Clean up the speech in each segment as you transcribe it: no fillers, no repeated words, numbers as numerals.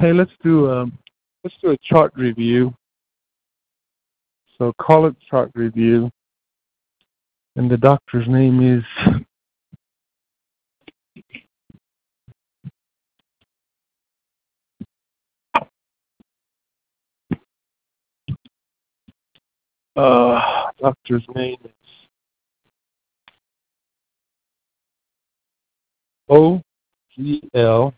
Hey, let's do a chart review. So call it chart review, and the doctor's name is doctor's name is OGL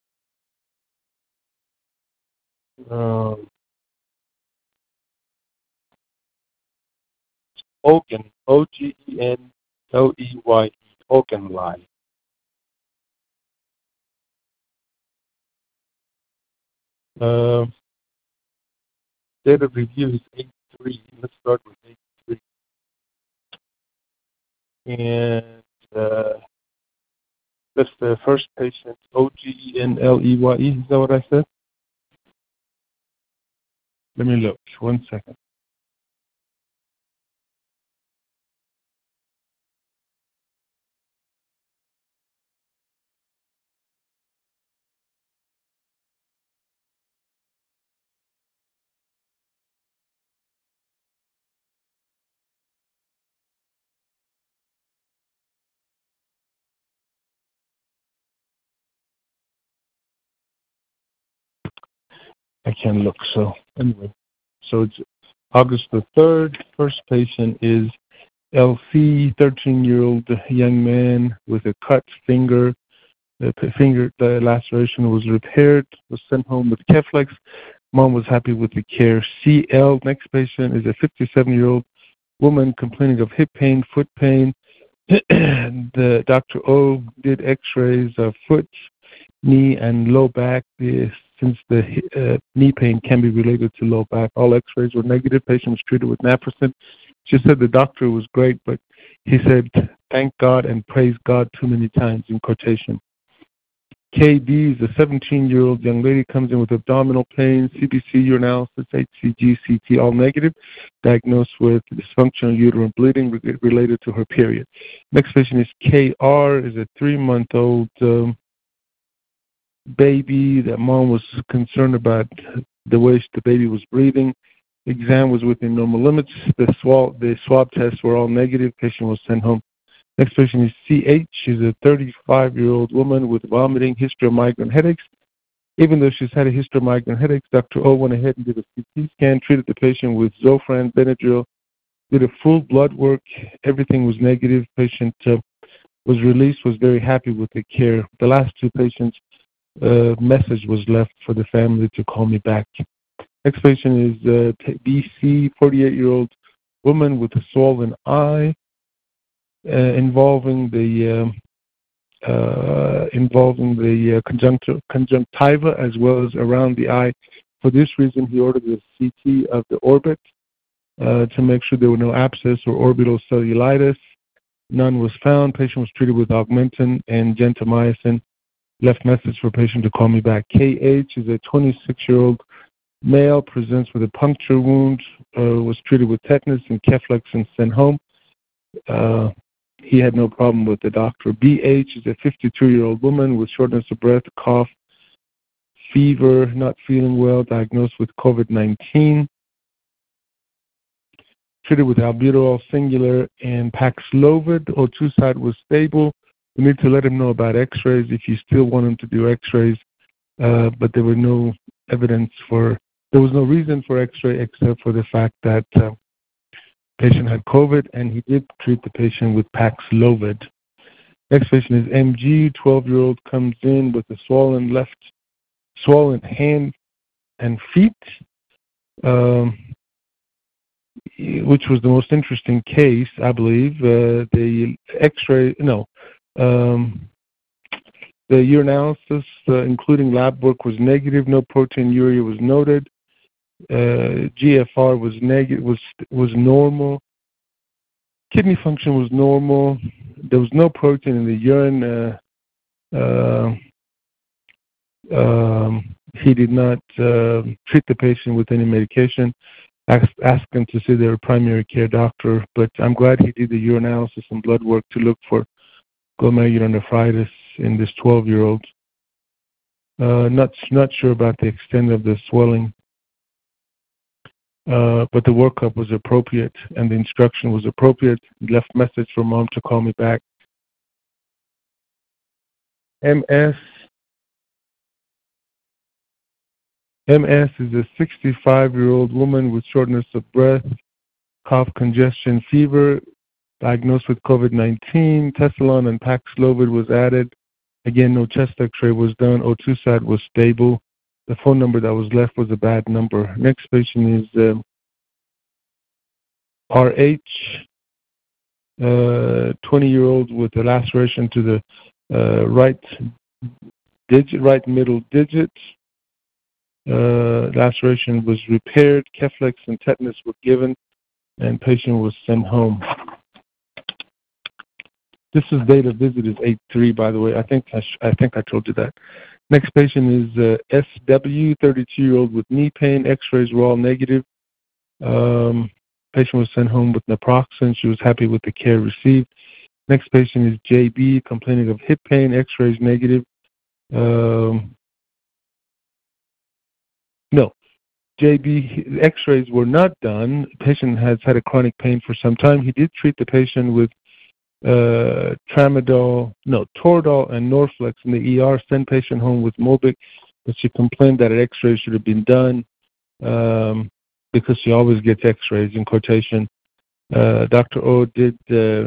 Ogen, Ogenleye, Ogenleye. Date of review is 8/3. Let's start with 8/3. And that's the first patient, Ogenleye. Is that what I said? Let me look. 1 second. I can't look. So anyway, so it's August the 3rd. First patient is LC, 13-year-old young man with a cut finger. The laceration was repaired, was sent home with Keflex. Mom was happy with the care. CL, next patient, is a 57-year-old woman complaining of hip pain, foot pain. The Dr. O did x-rays of foot, knee, and low back. Since the knee pain can be related to low back, all x-rays were negative. Patient was treated with naproxen. She said the doctor was great, but he said, thank God and praise God too many times in quotation. KB is a 17-year-old young lady, comes in with abdominal pain, CBC, urinalysis, HCG, CT, all negative, diagnosed with dysfunctional uterine bleeding related to her period. Next patient is KR, is a 3-month-old baby. That mom was concerned about the way the baby was breathing. Exam was within normal limits. The swab tests were all negative. Patient was sent home. Next patient is CH. She's a 35-year-old woman with vomiting, history of migraine headaches. Even though she's had a history of migraine headaches, Dr. O went ahead and did a CT scan, treated the patient with Zofran, Benadryl, did a full blood work. Everything was negative. Patient was released, was very happy with the care. The last two patients, message was left for the family to call me back. Next patient is BC, 48-year-old woman with a swollen eye. Involving the conjunctiva as well as around the eye. For this reason, he ordered a CT of the orbit to make sure there were no abscess or orbital cellulitis. None was found. Patient was treated with Augmentin and gentamicin. Left message for patient to call me back. KH is a 26-year-old male, presents with a puncture wound, was treated with tetanus and Keflex and sent home. He had no problem with the doctor. BH is a 52-year-old woman with shortness of breath, cough, fever, not feeling well, diagnosed with COVID-19. Treated with albuterol singular and Paxlovid. O2 side was stable. We need to let him know about x-rays if you still want him to do x-rays, but there was no reason for x-ray except for the fact that patient had COVID, and he did treat the patient with Paxlovid. Next patient is MG, 12-year-old, comes in with a swollen hand and feet, which was the most interesting case, I believe. The urinalysis, including lab work, was negative. No proteinuria was noted. GFR was negative, was normal. Kidney function was normal. There was no protein in the urine. He did not treat the patient with any medication. Asked him to see their primary care doctor, but I'm glad he did the urinalysis and blood work to look for glomerulonephritis in this 12-year-old. Not sure about the extent of the swelling, but the workup was appropriate and the instruction was appropriate. He left message for mom to call me back. MS is a 65-year-old woman with shortness of breath, cough, congestion, fever, diagnosed with COVID-19. Tessalon and Paxlovid was added. Again, no chest x-ray was done. O2 sat was stable. The phone number that was left was a bad number. Next patient is RH, 20-year-old with a laceration to the right middle digit. Laceration was repaired. Keflex and tetanus were given, and patient was sent home. This is date of visit is 8/3, by the way. I think I told you that. Next patient is SW, 32-year-old with knee pain. X-rays were all negative. Patient was sent home with naproxen. She was happy with the care received. Next patient is JB, complaining of hip pain. X-rays negative. No, JB X-rays were not done. The patient has had a chronic pain for some time. He did treat the patient with Toradol and Norflex in the ER. Sent patient home with Mobic, but she complained that an X-ray should have been done because she always gets X-rays in quotation. Dr. O did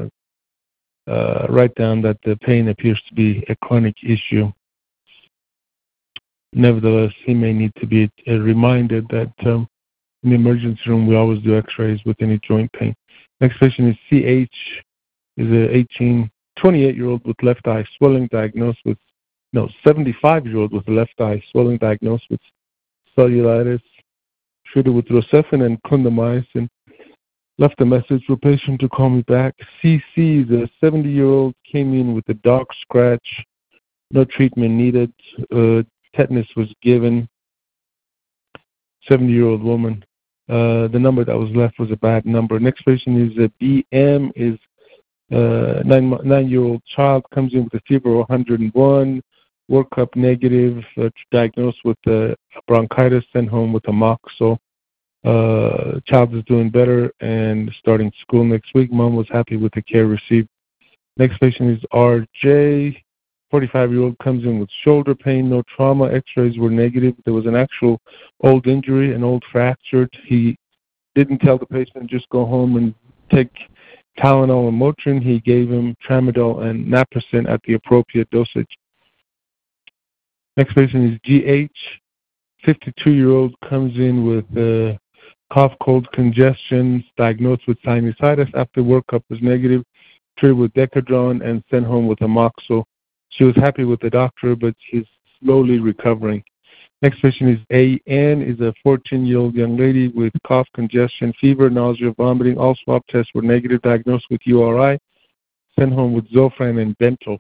write down that the pain appears to be a chronic issue. Nevertheless, he may need to be reminded that in the emergency room we always do X-rays with any joint pain. Next patient is CH, is a 28-year-old with left eye swelling, diagnosed with 75-year-old with left eye swelling, diagnosed with cellulitis, treated with Rocephin and clindamycin. Left a message for patient to call me back. CC, the 70-year-old, came in with a dog scratch, no treatment needed. Tetanus was given. 70-year-old woman. The number that was left was a bad number. Next patient is a BM, is 9-year-old child, comes in with a fever of 101, workup negative, diagnosed with bronchitis, sent home with amoxicillin. Child is doing better and starting school next week. Mom was happy with the care received. Next patient is RJ, 45-year-old, comes in with shoulder pain, no trauma. X-rays were negative. There was an actual old injury, an old fracture. He didn't tell the patient just go home and take Tylenol and Motrin. He gave him Tramadol and Naproxen at the appropriate dosage. Next patient is GH, 52-year-old, comes in with cough, cold, congestion, diagnosed with sinusitis. After workup was negative, treated with Decadron and sent home with amoxicillin. She was happy with the doctor, but she's slowly recovering. Next patient is AN, is a 14-year-old young lady with cough, congestion, fever, nausea, vomiting. All swab tests were negative, diagnosed with URI, sent home with Zofran and Bentyl.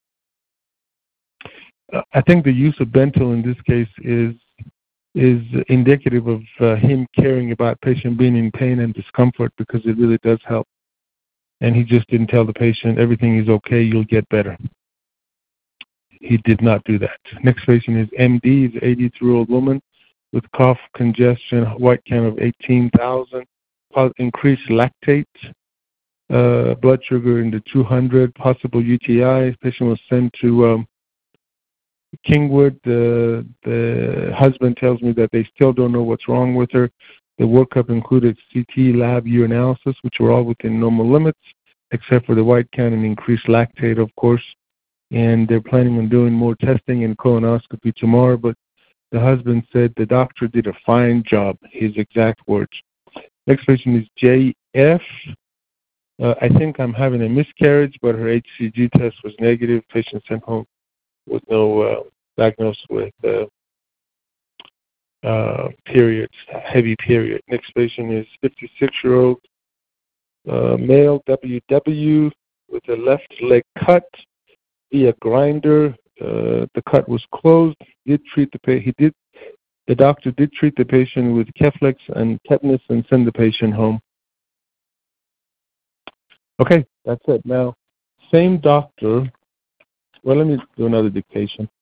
I think the use of Bentyl in this case is indicative of him caring about patient being in pain and discomfort, because it really does help. And he just didn't tell the patient everything is okay, you'll get better. He did not do that. Next patient is MD, is an 83-year-old woman with cough, congestion, white count of 18,000, increased lactate, blood sugar in the 200, possible UTI. Patient was sent to Kingwood. The husband tells me that they still don't know what's wrong with her. The workup included CT, lab, urinalysis, which were all within normal limits, except for the white count and increased lactate, of course. And they're planning on doing more testing and colonoscopy tomorrow, but the husband said the doctor did a fine job, his exact words. Next patient is JF. I think I'm having a miscarriage, but her HCG test was negative. Patient sent home with no diagnosis with periods, heavy period. Next patient is 56-year-old male, WW, with a left leg cut via grinder. The cut was closed. The doctor did treat the patient with Keflex and tetanus and send the patient home. Okay, that's it. Now, same doctor. Well, let me do another dictation.